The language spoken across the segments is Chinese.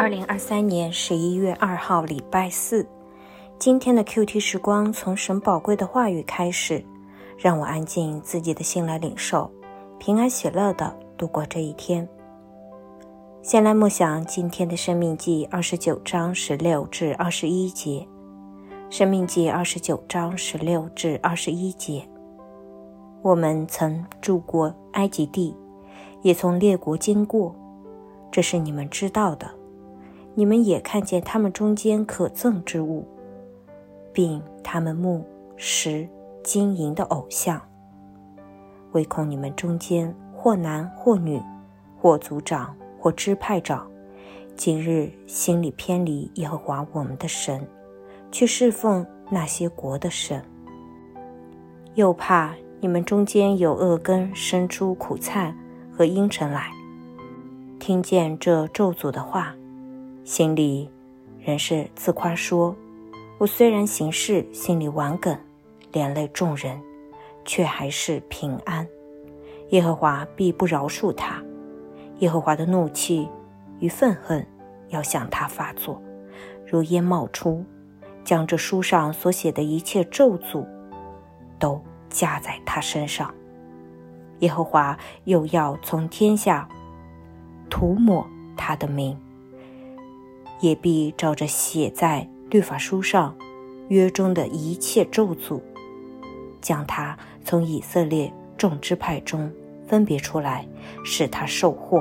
2023年11月2号礼拜四，今天的 QT 时光从神宝贵的话语开始，让我安静自己的心来领受，平安喜乐的度过这一天。先来默想今天的申命记29章16至21节。申命记29章16至21节。我们曾住过埃及地，也从列国经过，这是你们知道的。你们也看见他们中间可憎之物，并他们木石金银的偶像，唯恐你们中间或男或女，或族长或支派长，今日心里偏离耶和华我们的神，去侍奉那些国的神。又怕你们中间有恶根生出苦菜和阴沉来，听见这咒诅的话，心里仍是自夸说，我虽然行事心里顽梗，连累众人，却还是平安。耶和华必不饶恕他，耶和华的怒气与愤恨要向他发作，如烟冒出，将这书上所写的一切咒诅都加在他身上。耶和华又要从天下涂抹他的名，也必照着写在律法书上约中的一切咒诅，将他从以色列众支派中分别出来，使他受祸。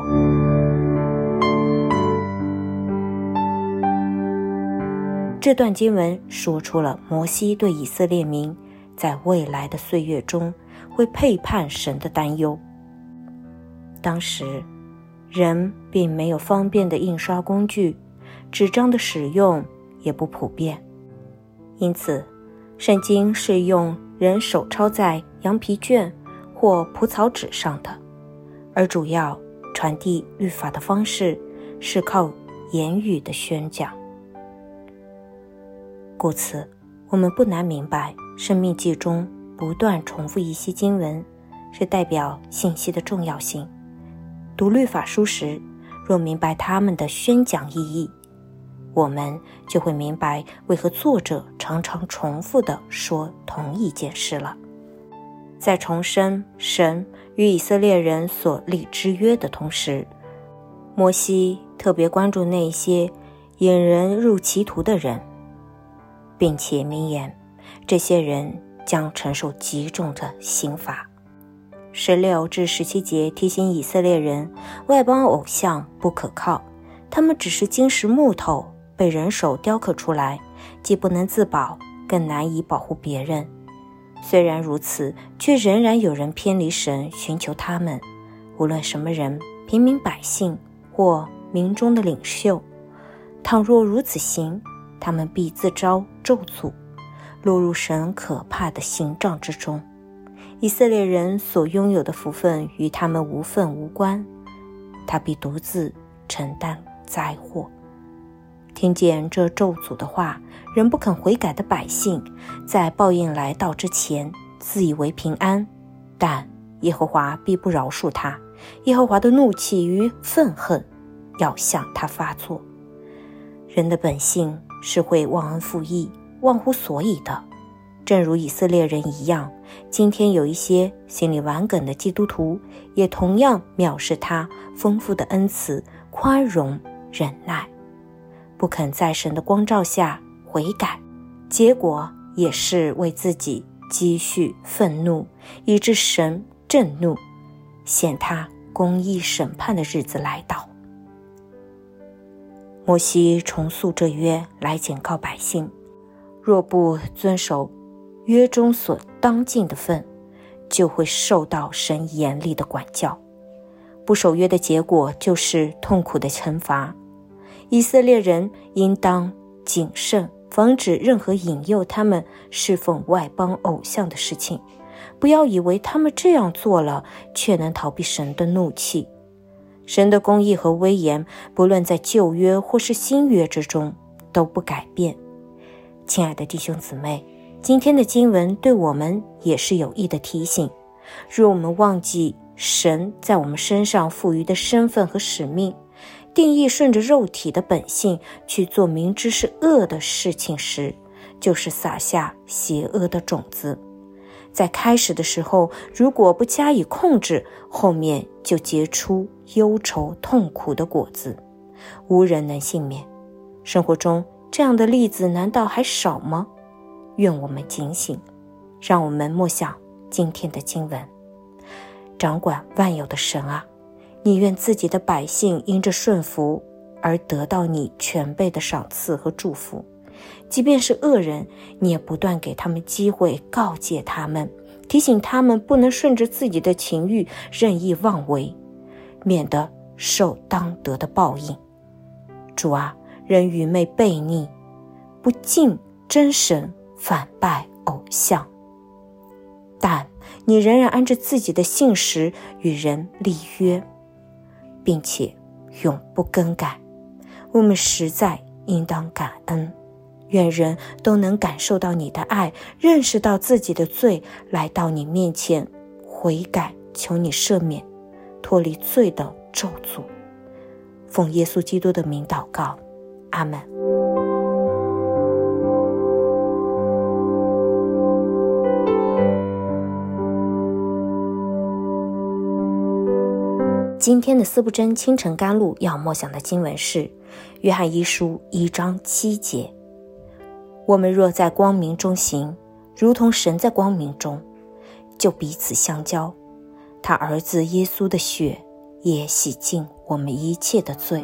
这段经文说出了摩西对以色列民在未来的岁月中会背叛神的担忧。当时人并没有方便的印刷工具，纸张的使用也不普遍，因此圣经是用人手抄在羊皮卷或蒲草纸上的，而主要传递律法的方式是靠言语的宣讲。故此我们不难明白申命记中不断重复一些经文是代表信息的重要性。读律法书时，若明白他们的宣讲意义，我们就会明白为何作者常常重复地说同一件事了。在重申神与以色列人所立之约的同时，摩西特别关注那些引人入歧途的人，并且明言这些人将承受极重的刑罚。16至17节提醒以色列人，外邦偶像不可靠，他们只是金石木头，被人手雕刻出来，既不能自保，更难以保护别人。虽然如此，却仍然有人偏离神，寻求他们。无论什么人，平民百姓或民中的领袖，倘若如此行，他们必自招咒诅，落入神可怕的刑杖之中。以色列人所拥有的福分与他们无分无关，他必独自承担灾祸。听见这咒诅的话，人不肯悔改的百姓，在报应来到之前自以为平安，但耶和华必不饶恕他，耶和华的怒气与愤恨要向他发作。人的本性是会忘恩负义，忘乎所以的，正如以色列人一样。今天有一些心里顽梗的基督徒，也同样藐视他丰富的恩慈、宽容、忍耐，不肯在神的光照下悔改，结果也是为自己积蓄愤怒，以致神震怒，显他公义审判的日子来到。摩西重塑这约来警告百姓，若不遵守约中所当尽的分，就会受到神严厉的管教。不守约的结果就是痛苦的惩罚。以色列人应当谨慎，防止任何引诱他们侍奉外邦偶像的事情。不要以为他们这样做了，却能逃避神的怒气。神的公义和威严，不论在旧约或是新约之中，都不改变。亲爱的弟兄姊妹，今天的经文对我们也是有益的提醒。若我们忘记神在我们身上赋予的身份和使命， 定义顺着肉体的本性去做明知是恶的事情时，就是撒下邪恶的种子。在开始的时候，如果不加以控制，后面就结出忧愁痛苦的果子，无人能幸免。生活中这样的例子难道还少吗？愿我们警醒，让我们默想今天的经文。掌管万有的神啊，你愿自己的百姓因着顺服而得到你全备的赏赐和祝福。即便是恶人，你也不断给他们机会，告诫他们，提醒他们不能顺着自己的情欲任意妄为，免得受当得的报应。主啊，人愚昧悖逆，不敬真神，反拜偶像，但你仍然按着自己的信实与人立约，并且永不更改。我们实在应当感恩。愿人都能感受到你的爱，认识到自己的罪，来到你面前悔改，求你赦免，脱离罪的咒诅。奉耶稣基督的名祷告，阿们。今天的四不真清晨甘露要默想的经文是约翰一书1章7节。我们若在光明中行，如同神在光明中，就彼此相交。他儿子耶稣的血也洗净我们一切的罪。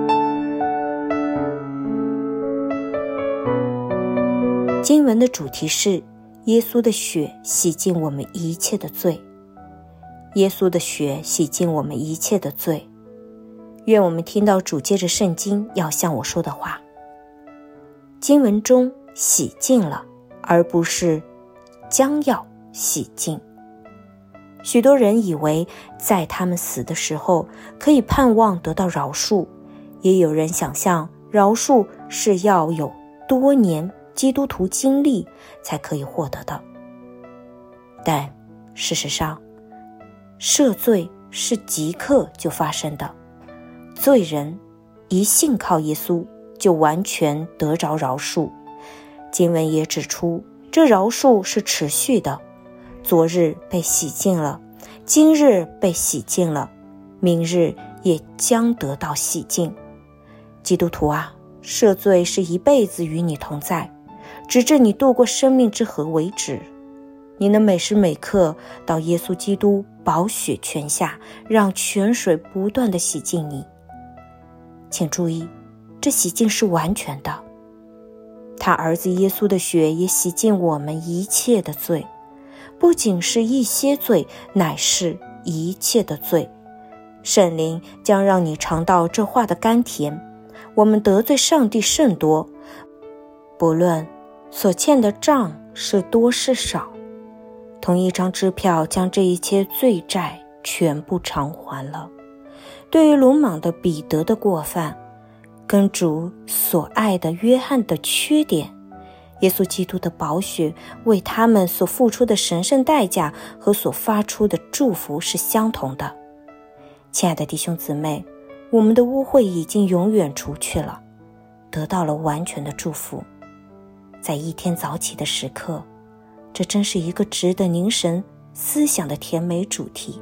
经文的主题是耶稣的血洗净我们一切的罪。耶稣的血洗净我们一切的罪。愿我们听到主借着圣经要向我说的话。经文中洗净了，而不是将要洗净。许多人以为在他们死的时候可以盼望得到饶恕，也有人想象饶恕是要有多年基督徒经历才可以获得的。但事实上，赦罪是即刻就发生的，罪人一信靠耶稣就完全得着饶恕。经文也指出，这饶恕是持续的，昨日被洗净了，今日被洗净了，明日也将得到洗净。基督徒啊，赦罪是一辈子与你同在，直至你度过生命之河为止。你能每时每刻到耶稣基督宝血泉下，让泉水不断地洗净你。请注意，这洗净是完全的。他儿子耶稣的血也洗净我们一切的罪，不仅是一些罪，乃是一切的罪。圣灵将让你尝到这话的甘甜。我们得罪上帝甚多，不论所欠的账是多是少，同一张支票将这一切罪债全部偿还了。对于鲁莽的彼得的过犯，跟主所爱的约翰的缺点，耶稣基督的宝血为他们所付出的神圣代价和所发出的祝福是相同的。亲爱的弟兄姊妹，我们的污秽已经永远除去了，得到了完全的祝福。在一天早起的时刻，这真是一个值得凝神思想的甜美主题。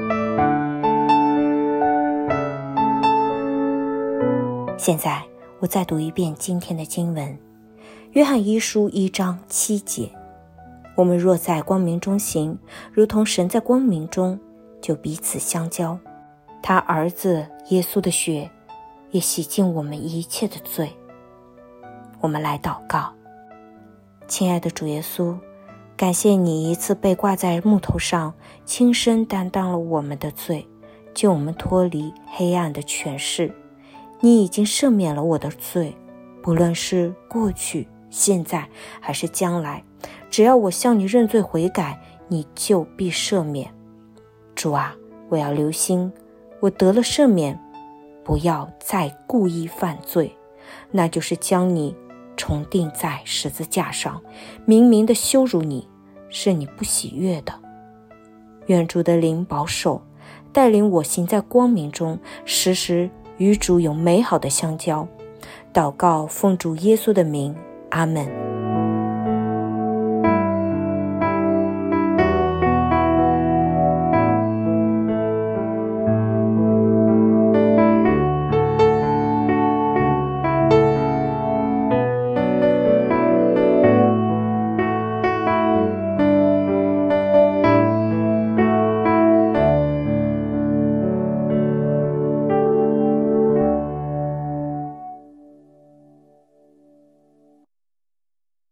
现在我再读一遍今天的经文，约翰一书1章7节。我们若在光明中行，如同神在光明中，就彼此相交。他儿子耶稣的血也洗净我们一切的罪。我们来祷告。亲爱的主耶稣，感谢你一次被挂在木头上，亲身担当了我们的罪，救我们脱离黑暗的权势。你已经赦免了我的罪，不论是过去、现在还是将来，只要我向你认罪悔改，你就必赦免。主啊，我要留心，我得了赦免，不要再故意犯罪，那就是将你重钉在十字架上，明明的羞辱你，是你不喜悦的。愿主的灵保守带领我行在光明中，时时与主有美好的相交。祷告奉主耶稣的名，阿们。